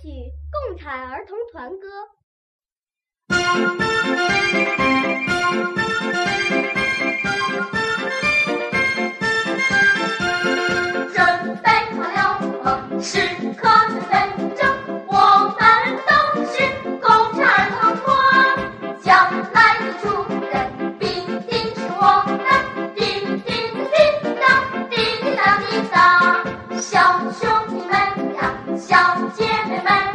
曲《共产儿童团歌》。 准备好了，时刻准备着，我们都是共产儿童团，将来的主人必定是我们，滴滴滴答，滴滴答滴答，小兄弟们呀，小姐妹们。